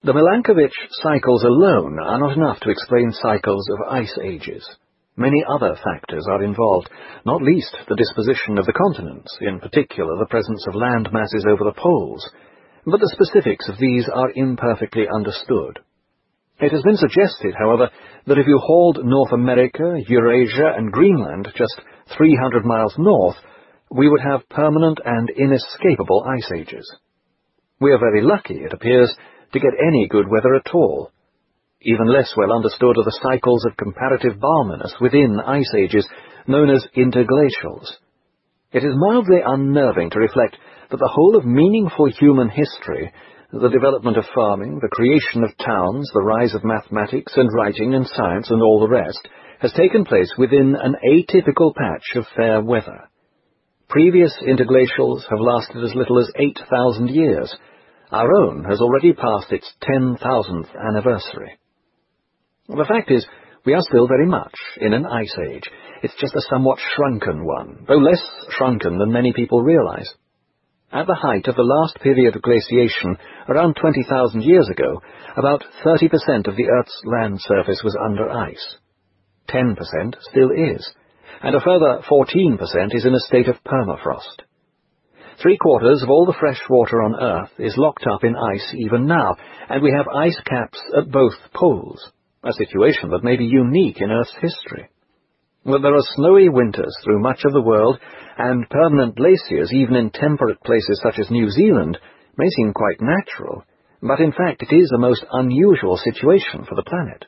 The Milankovitch cycles alone are not enough to explain cycles of ice ages. Many other factors are involved, not least the disposition of the continents, in particular the presence of land masses over the poles, but the specifics of these are imperfectly understood. It has been suggested, however, that if you hauled North America, Eurasia, and Greenland just 300 miles north, we would have permanent and inescapable ice ages. We are very lucky, it appears, to get any good weather at all. Even less well understood are the cycles of comparative balminess within ice ages, known as interglacials. It is mildly unnerving to reflect that the whole of meaningful human history, the development of farming, the creation of towns, the rise of mathematics and writing and science and all the rest, has taken place within an atypical patch of fair weather. Previous interglacials have lasted as little as 8,000 years. Our own has already passed its 10,000th anniversary. The fact is, we are still very much in an ice age. It's just a somewhat shrunken one, though less shrunken than many people realize. At the height of the last period of glaciation, around 20,000 years ago, about 30% of the Earth's land surface was under ice. 10% still is, and a further 14% is in a state of permafrost. 3/4 of all the fresh water on Earth is locked up in ice even now, and we have ice caps at both poles, a situation that may be unique in Earth's history. That there are snowy winters through much of the world, and permanent glaciers even in temperate places such as New Zealand, may seem quite natural, but in fact it is a most unusual situation for the planet.